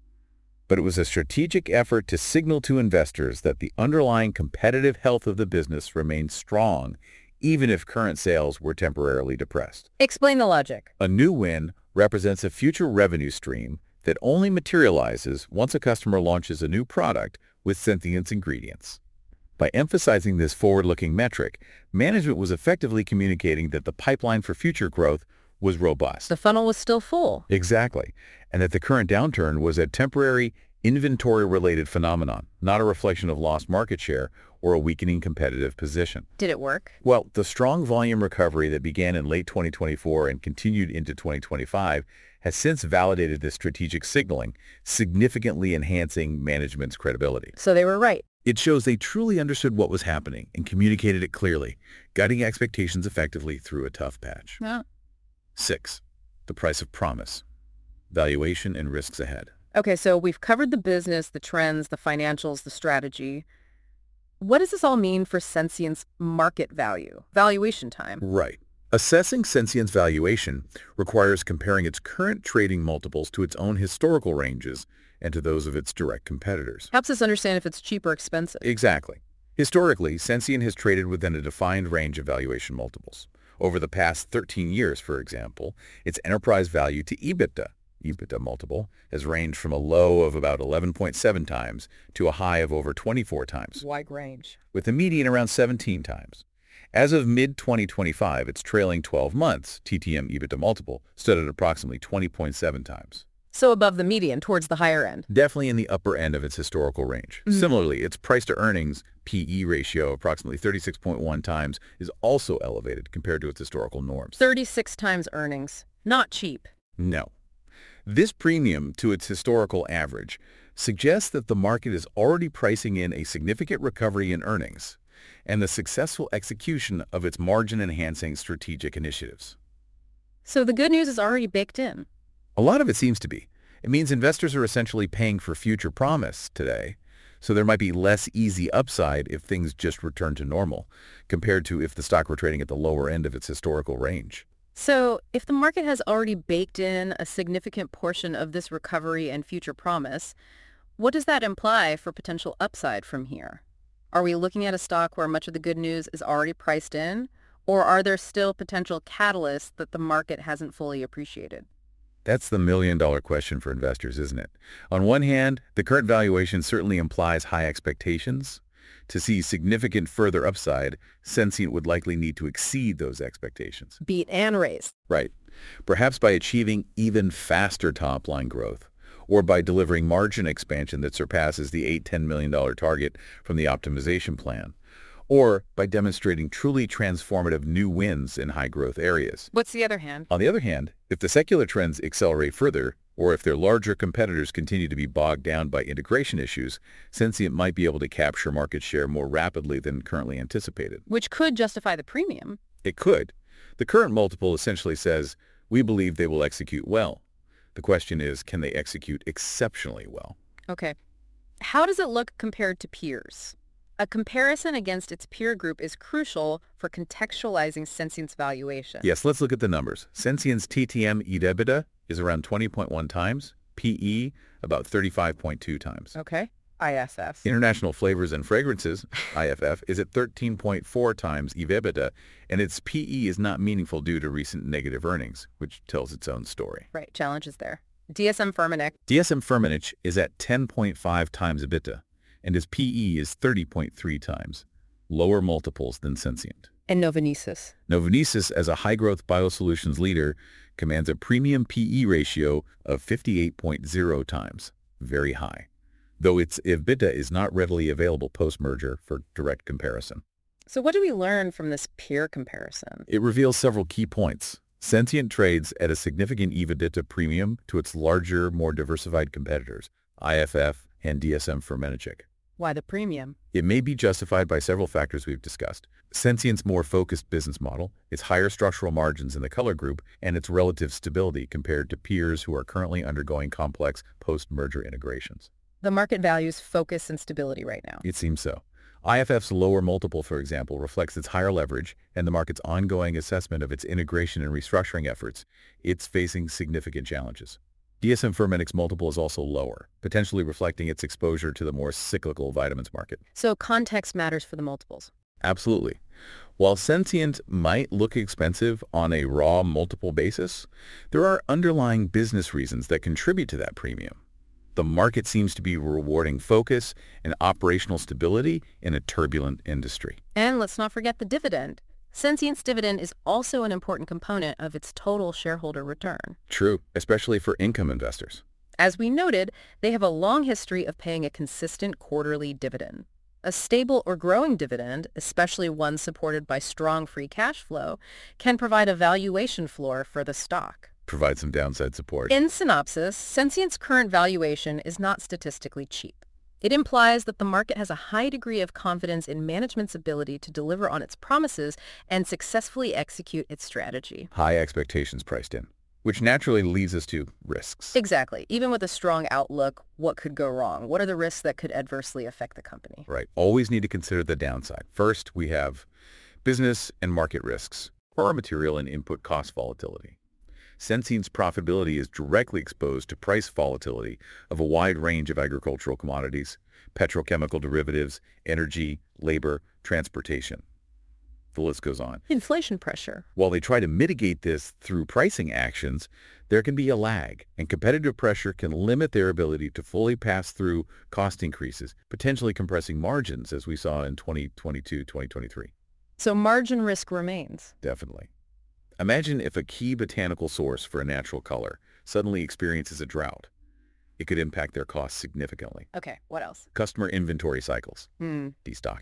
but it was a strategic effort to signal to investors that the underlying competitive health of the business remained strong, even if current sales were temporarily depressed. Explain the logic. A new win represents a future revenue stream that only materializes once a customer launches a new product with Sensient's ingredients. By emphasizing this forward-looking metric, management was effectively communicating that the pipeline for future growth was robust. The funnel was still full. Exactly. And that the current downturn was a temporary inventory-related phenomenon, not a reflection of lost market share or a weakening competitive position. Did it work? Well, the strong volume recovery that began in late 2024 and continued into 2025 has since validated this strategic signaling, significantly enhancing management's credibility. So they were right. It shows they truly understood what was happening and communicated it clearly, guiding expectations effectively through a tough patch. Yeah. 6. The price of promise. Valuation and risks ahead. Okay, so we've covered the business, the trends, the financials, the strategy. What does this all mean for Sensient's market value, valuation time? Right. Assessing Sensient's valuation requires comparing its current trading multiples to its own historical ranges and to those of its direct competitors. Helps us understand if it's cheap or expensive. Exactly. Historically, Sensient has traded within a defined range of valuation multiples. Over the past 13 years, for example, its enterprise value to EBITDA multiple, has ranged from a low of about 11.7 times to a high of over 24 times, Wide range. with a median around 17 times. As of mid-2025, its trailing 12 months TTM EBITDA multiple stood at approximately 20.7 times. So above the median, towards the higher end. Definitely in the upper end of its historical range. Similarly, its price-to-earnings PE ratio, approximately 36.1 times, is also elevated compared to its historical norms. 36 times earnings. Not cheap. No. This premium to its historical average suggests that the market is already pricing in a significant recovery in earnings and the successful execution of its margin-enhancing strategic initiatives. So the good news is already baked in. A lot of it seems to be. It means investors are essentially paying for future promise today, so there might be less easy upside if things just return to normal, compared to if the stock were trading at the lower end of its historical range. So if the market has already baked in a significant portion of this recovery and future promise, what does that imply for potential upside from here? Are we looking at a stock where much of the good news is already priced in, or are there still potential catalysts that the market hasn't fully appreciated? That's the million-dollar question for investors, isn't it? On one hand, the current valuation certainly implies high expectations. To see significant further upside, Sensient would likely need to exceed those expectations. Beat and raise. Right. Perhaps by achieving even faster top-line growth, or by delivering margin expansion that surpasses the $8-10 million target from the optimization plan, or by demonstrating truly transformative new wins in high-growth areas. What's the other hand? On the other hand, if the secular trends accelerate further, or if their larger competitors continue to be bogged down by integration issues, Sensient might be able to capture market share more rapidly than currently anticipated. Which could justify the premium. It could. The current multiple essentially says, we believe they will execute well. The question is, can they execute exceptionally well? Okay. How does it look compared to peers? A comparison against its peer group is crucial for contextualizing Sensient's valuation. Yes, let's look at the numbers. Sensient's TTM EBITDA is around 20.1 times, PE about 35.2 times. Okay. ISF. International Flavors and Fragrances, IFF, is at 13.4 times EBITDA, and its PE is not meaningful due to recent negative earnings, which tells its own story. Right. Challenges there. DSM-Firmenich is at 10.5 times EBITDA, and its PE is 30.3 times, lower multiples than Sensient. And Novonesis. Novonesis, as a high-growth biosolutions leader, commands a premium PE ratio of 58.0 times, very high, though its EBITDA is not readily available post-merger for direct comparison. So what do we learn from this peer comparison? It reveals several key points. Sensient trades at a significant EBITDA premium to its larger, more diversified competitors, IFF and DSM-Firmenich. Why the premium? It may be justified by several factors we've discussed. Sensient's more focused business model, its higher structural margins in the color group, and its relative stability compared to peers who are currently undergoing complex post-merger integrations. The market values focus and stability right now. It seems so. IFF's lower multiple, for example, reflects its higher leverage and the market's ongoing assessment of its integration and restructuring efforts. It's facing significant challenges. DSM-Firmenich's multiple is also lower, potentially reflecting its exposure to the more cyclical vitamins market. So context matters for the multiples. Absolutely. While Sensient might look expensive on a raw multiple basis, there are underlying business reasons that contribute to that premium. The market seems to be rewarding focus and operational stability in a turbulent industry. And let's not forget the dividend. Sensient's dividend is also an important component of its total shareholder return. True, especially for income investors. As we noted, they have a long history of paying a consistent quarterly dividend. A stable or growing dividend, especially one supported by strong free cash flow, can provide a valuation floor for the stock. Provide some downside support. In synopsis, Sensient's current valuation is not statistically cheap. It implies that the market has a high degree of confidence in management's ability to deliver on its promises and successfully execute its strategy. High expectations priced in, which naturally leads us to risks. Exactly. Even with a strong outlook, what could go wrong? What are the risks that could adversely affect the company? Right. Always need to consider the downside. First, we have business and market risks, raw material and input cost volatility. Sensient's profitability is directly exposed to price volatility of a wide range of agricultural commodities, petrochemical derivatives, energy, labor, transportation. The list goes on. Inflation pressure. While they try to mitigate this through pricing actions, there can be a lag, and competitive pressure can limit their ability to fully pass through cost increases, potentially compressing margins as we saw in 2022-2023. So margin risk remains. Definitely. Imagine if a key botanical source for a natural color suddenly experiences a drought. It could impact their costs significantly. Okay, what else? Customer inventory cycles, destocking.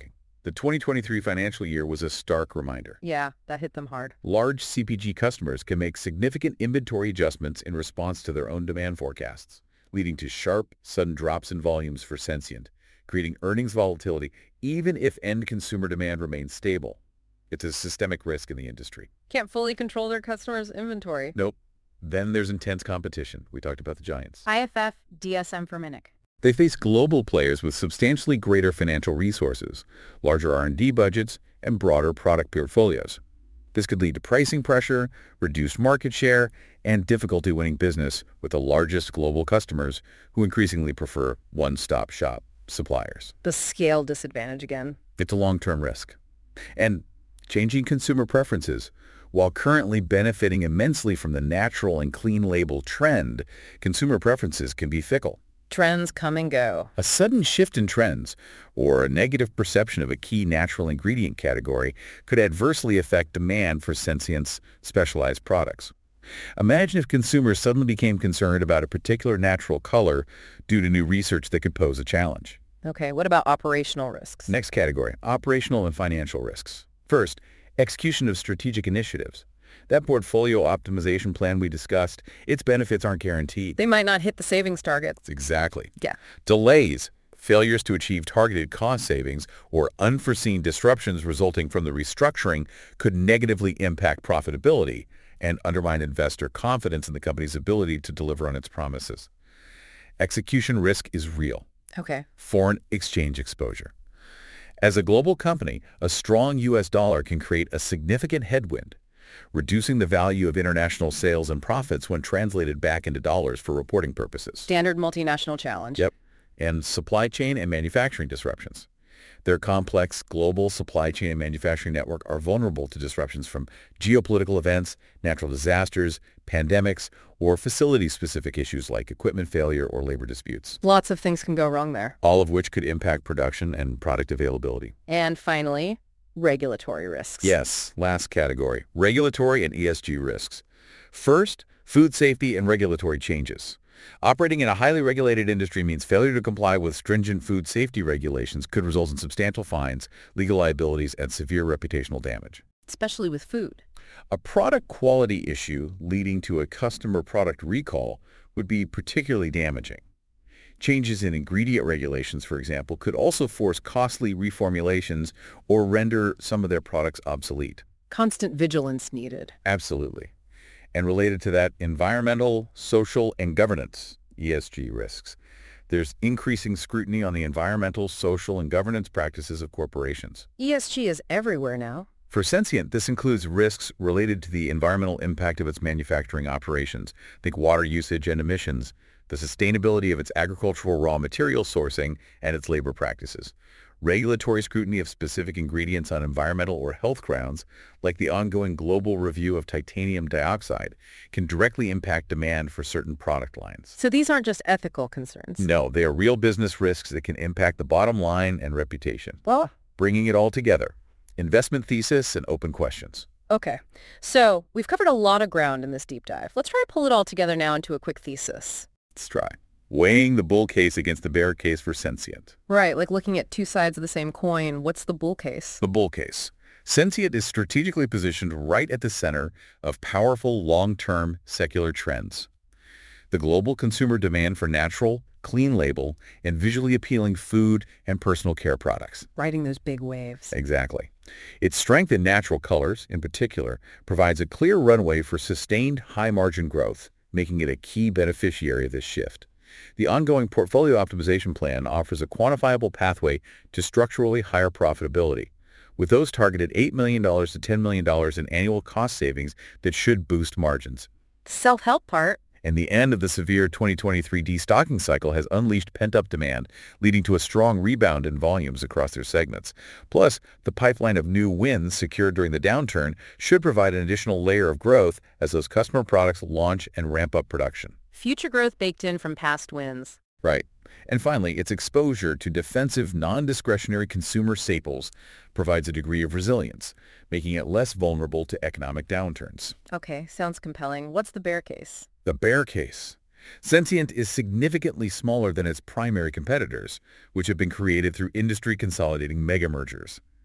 The 2023 financial year was a stark reminder. Yeah, that hit them hard. Large CPG customers can make significant inventory adjustments in response to their own demand forecasts, leading to sharp, sudden drops in volumes for Sensient, creating earnings volatility even if end consumer demand remains stable. It's a systemic risk in the industry. Can't fully control their customers' inventory. Nope. Then there's intense competition. We talked about the giants. IFF, DSM Firmenich. They face global players with substantially greater financial resources, larger R&D budgets, and broader product portfolios. This could lead to pricing pressure, reduced market share, and difficulty winning business with the largest global customers who increasingly prefer one-stop shop suppliers. The scale disadvantage again. It's a long-term risk. And changing consumer preferences, while currently benefiting immensely from the natural and clean label trend, consumer preferences can be fickle. Trends come and go. A sudden shift in trends or a negative perception of a key natural ingredient category could adversely affect demand for Sensient's specialized products. Imagine if consumers suddenly became concerned about a particular natural color due to new research that could pose a challenge. Okay, what about operational risks? Next category, operational and financial risks. First, execution of strategic initiatives. That portfolio optimization plan we discussed, its benefits aren't guaranteed. They might not hit the savings targets. Exactly. Yeah. Delays, failures to achieve targeted cost savings, or unforeseen disruptions resulting from the restructuring could negatively impact profitability and undermine investor confidence in the company's ability to deliver on its promises. Execution risk is real. Okay. Foreign exchange exposure. As a global company, a strong U.S. dollar can create a significant headwind, reducing the value of international sales and profits when translated back into dollars for reporting purposes. Standard multinational challenge. Yep. And supply chain and manufacturing disruptions. Their complex global supply chain and manufacturing network are vulnerable to disruptions from geopolitical events, natural disasters, pandemics, or facility-specific issues like equipment failure or labor disputes. Lots of things can go wrong there. All of which could impact production and product availability. And finally, regulatory risks. Yes, last category, regulatory and ESG risks. First, food safety and regulatory changes. Operating in a highly regulated industry means failure to comply with stringent food safety regulations could result in substantial fines, legal liabilities, and severe reputational damage. Especially with food. A product quality issue leading to a customer product recall would be particularly damaging. Changes in ingredient regulations, for example, could also force costly reformulations or render some of their products obsolete. Constant vigilance needed. Absolutely. And related to that, environmental, social, and governance, ESG risks. There's increasing scrutiny on the environmental, social, and governance practices of corporations. ESG is everywhere now. For Sensient, this includes risks related to the environmental impact of its manufacturing operations. Think water usage and emissions, the sustainability of its agricultural raw material sourcing, and its labor practices. Regulatory scrutiny of specific ingredients on environmental or health grounds, like the ongoing global review of titanium dioxide, can directly impact demand for certain product lines. So these aren't just ethical concerns. No, they are real business risks that can impact the bottom line and reputation. Well, Bringing it all together, investment thesis and open questions. okay. So we've covered a lot of ground in this deep dive. Let's try to pull it all together now into a quick thesis. Let's try. Weighing the bull case against the bear case for Sensient. Right, like looking at two sides of the same coin. What's the bull case? The bull case. Sensient is strategically positioned right at the center of powerful long-term secular trends. The global consumer demand for natural, clean label, and visually appealing food and personal care products. Riding those big waves. Exactly. Its strength in natural colors, in particular, provides a clear runway for sustained high-margin growth, making it a key beneficiary of this shift. The ongoing portfolio optimization plan offers a quantifiable pathway to structurally higher profitability, with those targeted $8 million to $10 million in annual cost savings that should boost margins. Self-help part. And the end of the severe 2023 destocking cycle has unleashed pent-up demand, leading to a strong rebound in volumes across their segments. Plus, the pipeline of new wins secured during the downturn should provide an additional layer of growth as those customer products launch and ramp up production. Future growth baked in from past wins. Right. And finally, its exposure to defensive, non-discretionary consumer staples provides a degree of resilience, making it less vulnerable to economic downturns. Okay, sounds compelling. What's the bear case? The bear case. Sensient is significantly smaller than its primary competitors, which have been created through industry consolidating mega mergers.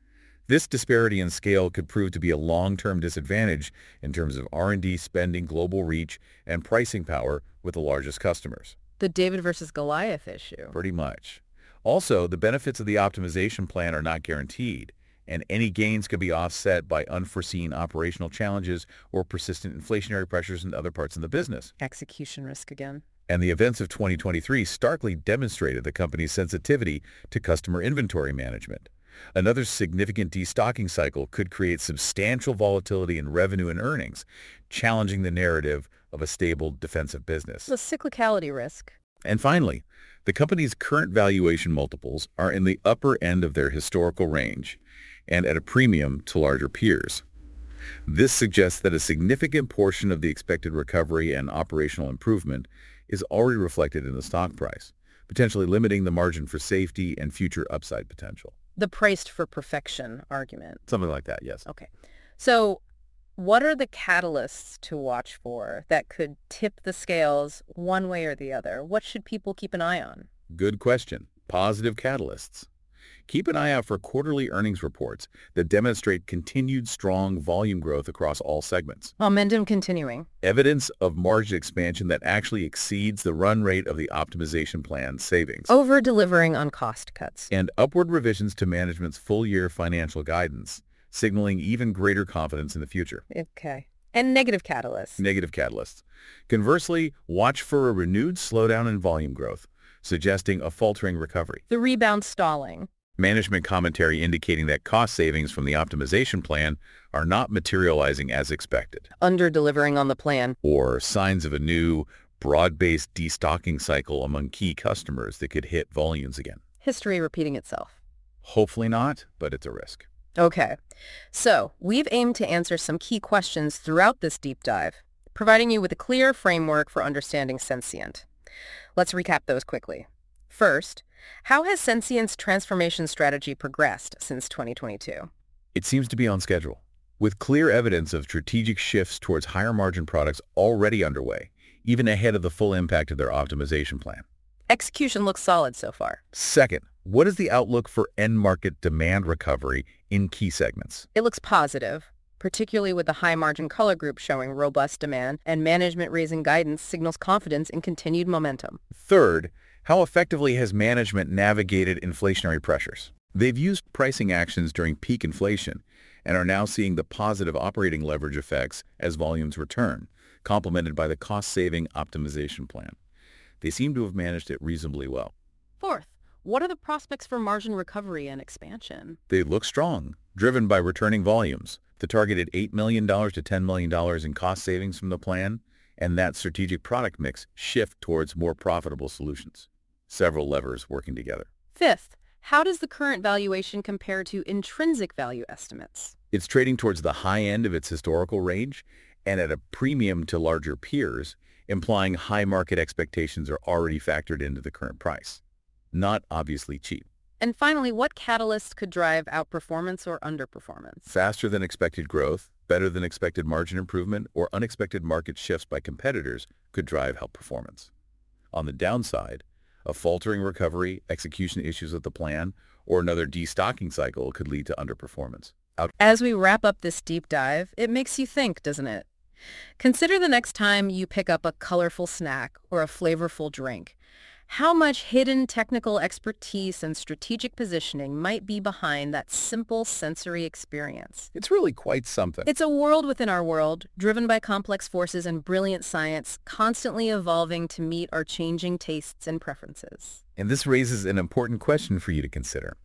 This disparity in scale could prove to be a long-term disadvantage in terms of R&D spending, global reach, and pricing power with the largest customers. The David versus Goliath issue. Pretty much. Also, the benefits of the optimization plan are not guaranteed, and any gains could be offset by unforeseen operational challenges or persistent inflationary pressures in other parts of the business. Execution risk again. And the events of 2023 starkly demonstrated the company's sensitivity to customer inventory management. Another significant destocking cycle could create substantial volatility in revenue and earnings, challenging the narrative of a stable defensive business. The cyclicality risk. And finally, the company's current valuation multiples are in the upper end of their historical range and at a premium to larger peers. This suggests that a significant portion of the expected recovery and operational improvement is already reflected in the stock price, potentially limiting the margin for safety and future upside potential. The priced for perfection argument. Something like that, yes. Okay. So what are the catalysts to watch for that could tip the scales one way or the other? What should people keep an eye on? Good question. Positive catalysts. Keep an eye out for quarterly earnings reports that demonstrate continued strong volume growth across all segments. Momentum continuing. Evidence of margin expansion that actually exceeds the run rate of the optimization plan savings. Over-delivering on cost cuts. And upward revisions to management's full-year financial guidance, signaling even greater confidence in the future. Okay. And negative catalysts. Negative catalysts. Conversely, watch for a renewed slowdown in volume growth, suggesting a faltering recovery. The rebound stalling. Management commentary indicating that cost savings from the optimization plan are not materializing as expected. Under-delivering on the plan. Or signs of a new, broad-based destocking cycle among key customers that could hit volumes again. History repeating itself. Hopefully not, but it's a risk. Okay. So we've aimed to answer some key questions throughout this deep dive, providing you with a clear framework for understanding Sensient. Let's recap those quickly. First, how has Sensient's transformation strategy progressed since 2022? It seems to be on schedule, with clear evidence of strategic shifts towards higher-margin products already underway, even ahead of the full impact of their optimization plan. Execution looks solid so far. Second, what is the outlook for end-market demand recovery in key segments? It looks positive, particularly with the high-margin color group showing robust demand, and management raising guidance signals confidence in continued momentum. Third, how effectively has management navigated inflationary pressures? They've used pricing actions during peak inflation and are now seeing the positive operating leverage effects as volumes return, complemented by the cost-saving optimization plan. They seem to have managed it reasonably well. Fourth, what are the prospects for margin recovery and expansion? They look strong, driven by returning volumes, the targeted $8 million to $10 million in cost savings from the plan, and that strategic product mix shift towards more profitable solutions. Several levers working together. Fifth, how does the current valuation compare to intrinsic value estimates? It's trading towards the high end of its historical range and at a premium to larger peers, implying high market expectations are already factored into the current price. Not obviously cheap. And finally, what catalysts could drive outperformance or underperformance? Faster than expected growth, better than expected margin improvement, or unexpected market shifts by competitors could drive outperformance. On the downside, a faltering recovery, execution issues with the plan, or another destocking cycle could lead to underperformance. As we wrap up this deep dive, it makes you think, doesn't it? Consider the next time you pick up a colorful snack or a flavorful drink. How much hidden technical expertise and strategic positioning might be behind that simple sensory experience? It's really quite something. It's a world within our world, driven by complex forces and brilliant science, constantly evolving to meet our changing tastes and preferences. And this raises an important question for you to consider.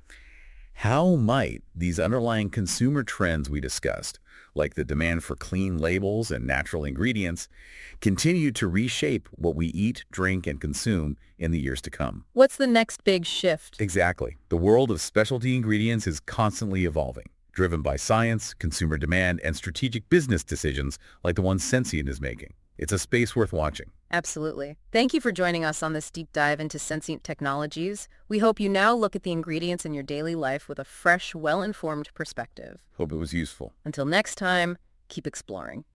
How might these underlying consumer trends we discussed, like the demand for clean labels and natural ingredients, continue to reshape what we eat, drink, and consume in the years to come? What's the next big shift? Exactly. The world of specialty ingredients is constantly evolving, driven by science, consumer demand, and strategic business decisions like the one Sensient is making. It's a space worth watching. Absolutely. Thank you for joining us on this deep dive into Sensient technologies. We hope you now look at the ingredients in your daily life with a fresh, well-informed perspective. Hope it was useful. Until next time, keep exploring.